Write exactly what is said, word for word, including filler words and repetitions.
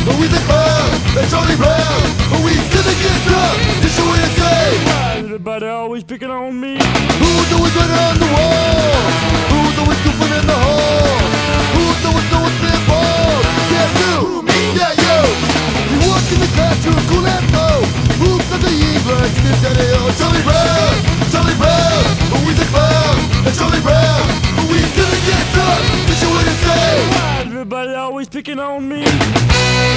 but we the clown, and Charlie Brown, but we gonna get drunk, just show and say. Why is everybody always picking on me? Who's always running on the wall? Who's always goofing in the hall? Who's always doing spitballs? Yeah, you, me, yeah, you. You walk in the classroom, cool and low. Who's on the England, this and the old Charlie Brown, Charlie Brown, but we the clown, and Charlie Brown, but we gonna get drunk, just show and say. Why is everybody always picking on me?